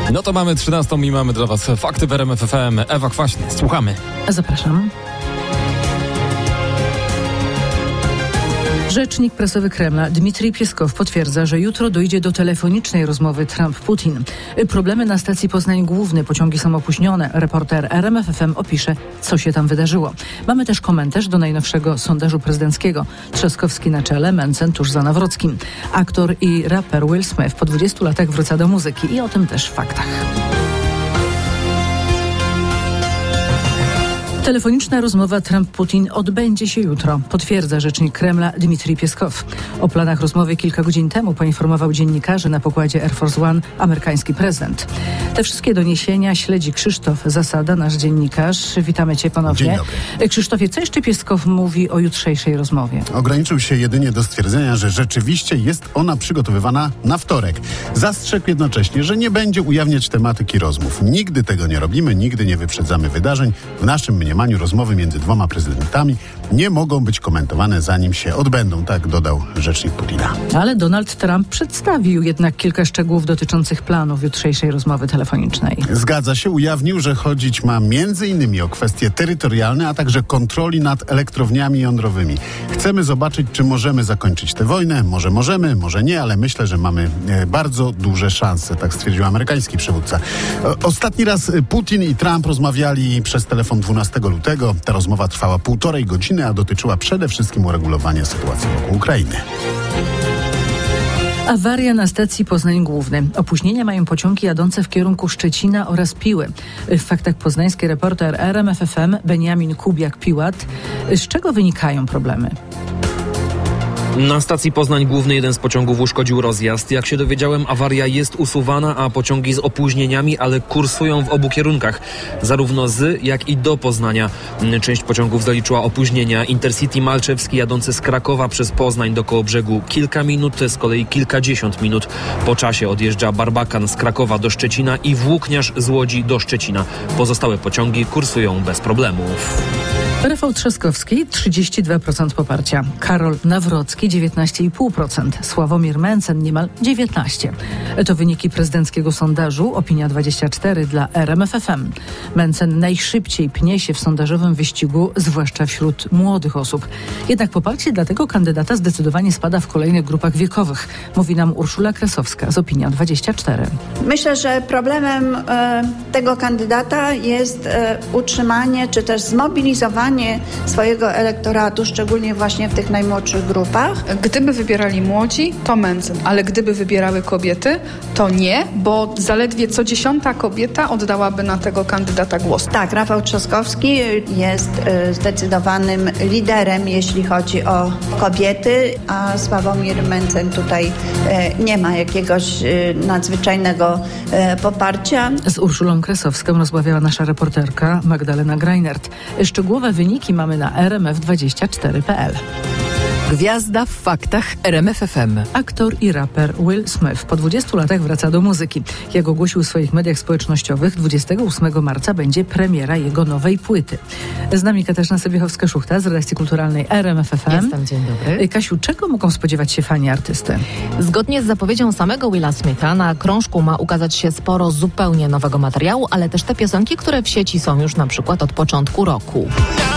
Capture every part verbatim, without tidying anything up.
No to mamy trzynastą i mamy dla Was fakty w R M F F M. Ewa Kwaśny, słuchamy. Zapraszam. Rzecznik prasowy Kremla Dmitrij Pieskow potwierdza, że jutro dojdzie do telefonicznej rozmowy Trump-Putin. Problemy na stacji Poznań Główny, pociągi są opóźnione. Reporter R M F F M opisze, co się tam wydarzyło. Mamy też komentarz do najnowszego sondażu prezydenckiego. Trzaskowski na czele, Mencen tuż za Nawrockim. Aktor i raper Will Smith po dwudziestu latach wraca do muzyki i o tym też w faktach. Telefoniczna rozmowa Trump-Putin odbędzie się jutro, potwierdza rzecznik Kremla Dmitrij Pieskow. O planach rozmowy kilka godzin temu poinformował dziennikarzy na pokładzie Air Force One amerykański prezydent. Te wszystkie doniesienia śledzi Krzysztof Zasada, nasz dziennikarz. Witamy Cię ponownie. Dzień dobry. Krzysztofie, co jeszcze Pieskow mówi o jutrzejszej rozmowie? Ograniczył się jedynie do stwierdzenia, że rzeczywiście jest ona przygotowywana na wtorek. Zastrzegł jednocześnie, że nie będzie ujawniać tematyki rozmów. Nigdy tego nie robimy, nigdy nie wyprzedzamy wydarzeń. W naszym mniemaniu rozmowy między dwoma prezydentami nie mogą być komentowane, zanim się odbędą, tak dodał rzecznik Putina. Ale Donald Trump przedstawił jednak kilka szczegółów dotyczących planów jutrzejszej rozmowy telefonicznej. Zgadza się, ujawnił, że chodzić ma między innymi o kwestie terytorialne, a także kontroli nad elektrowniami jądrowymi. Chcemy zobaczyć, czy możemy zakończyć tę wojnę. Może możemy, może nie, ale myślę, że mamy e, bardzo duże szanse, tak stwierdził amerykański przywódca. O, ostatni raz Putin i Trump rozmawiali przez telefon dwunastego lutego. Ta rozmowa trwała półtorej godziny, a dotyczyła przede wszystkim uregulowania sytuacji wokół Ukrainy. Awaria na stacji Poznań Główny. Opóźnienia mają pociągi jadące w kierunku Szczecina oraz Piły. W faktach poznański reporter R M F F M Beniamin Kubiak-Piłat. Z czego wynikają problemy? Na stacji Poznań Główny jeden z pociągów uszkodził rozjazd. Jak się dowiedziałem, awaria jest usuwana, a pociągi z opóźnieniami, ale kursują w obu kierunkach. Zarówno z, jak i do Poznania. Część pociągów zaliczyła opóźnienia. Intercity Malczewski jadący z Krakowa przez Poznań do Kołobrzegu kilka minut, z kolei kilkadziesiąt minut. Po czasie odjeżdża Barbakan z Krakowa do Szczecina i Włókniarz z Łodzi do Szczecina. Pozostałe pociągi kursują bez problemów. Rafał Trzaskowski trzydzieści dwa procent poparcia, Karol Nawrocki dziewiętnaście i pół procent, Sławomir Mencen niemal dziewiętnaście procent. To wyniki prezydenckiego sondażu Opinia dwadzieścia cztery dla R M F F M. Mencen najszybciej pnie się w sondażowym wyścigu, zwłaszcza wśród młodych osób. Jednak poparcie dla tego kandydata zdecydowanie spada w kolejnych grupach wiekowych, mówi nam Urszula Kresowska z Opinia dwadzieścia cztery. Myślę, że problemem e, tego kandydata jest e, utrzymanie czy też zmobilizowanie swojego elektoratu, szczególnie właśnie w tych najmłodszych grupach. Gdyby wybierali młodzi, to Mencen, ale gdyby wybierały kobiety, to nie, bo zaledwie co dziesiąta kobieta oddałaby na tego kandydata głos. Tak, Rafał Trzaskowski jest y, zdecydowanym liderem, jeśli chodzi o kobiety, a Sławomir Mencen tutaj y, nie ma jakiegoś y, nadzwyczajnego y, poparcia. Z Urszulą Kresowską rozmawiała nasza reporterka Magdalena Greinert. Szczegółowe wyniki mamy na r m f dwadzieścia cztery kropka p l. Gwiazda w faktach R M F F M. Aktor i raper Will Smith po dwudziestu latach wraca do muzyki. Jak ogłosił w swoich mediach społecznościowych, dwudziestego ósmego marca będzie premiera jego nowej płyty. Z nami Katarzyna Sobiechowska-Szuchta z redakcji kulturalnej R M F F M. Jestem, dzień dobry. Kasiu, czego mogą spodziewać się fani artysty? Zgodnie z zapowiedzią samego Willa Smitha na krążku ma ukazać się sporo zupełnie nowego materiału, ale też te piosenki, które w sieci są już na przykład od początku roku.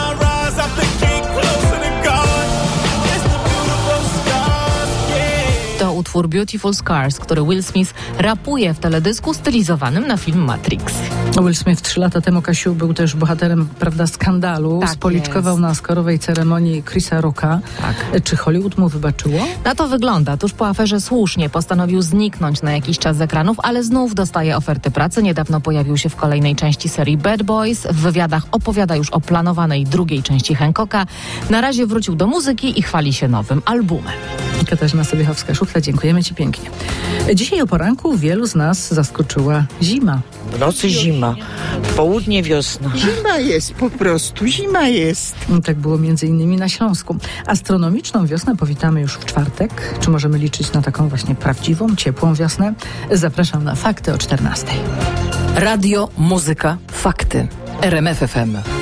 To utwór Beautiful Scars, który Will Smith rapuje w teledysku stylizowanym na film Matrix. Will Smith trzy lata temu, Kasiu, był też bohaterem, prawda, skandalu. Tak Spoliczkował jest. na Oscarowej ceremonii Chrisa Rocka. Tak. Czy Hollywood mu wybaczyło? Na to wygląda. Tuż po aferze słusznie postanowił zniknąć na jakiś czas z ekranów, ale znów dostaje oferty pracy. Niedawno pojawił się w kolejnej części serii Bad Boys. W wywiadach opowiada już o planowanej drugiej części Hancocka. Na razie wrócił do muzyki i chwali się nowym albumem. Katarzyna Sobiechowska-Szuchta, dziękujemy Ci pięknie. Dzisiaj o poranku wielu z nas zaskoczyła zima. W nocy zima, w południe wiosna. Zima jest, po prostu zima jest. Tak było między innymi na Śląsku. Astronomiczną wiosnę powitamy już w czwartek. Czy możemy liczyć na taką właśnie prawdziwą, ciepłą wiosnę? Zapraszam na Fakty o czternastej. Radio, muzyka, fakty. R M F F M.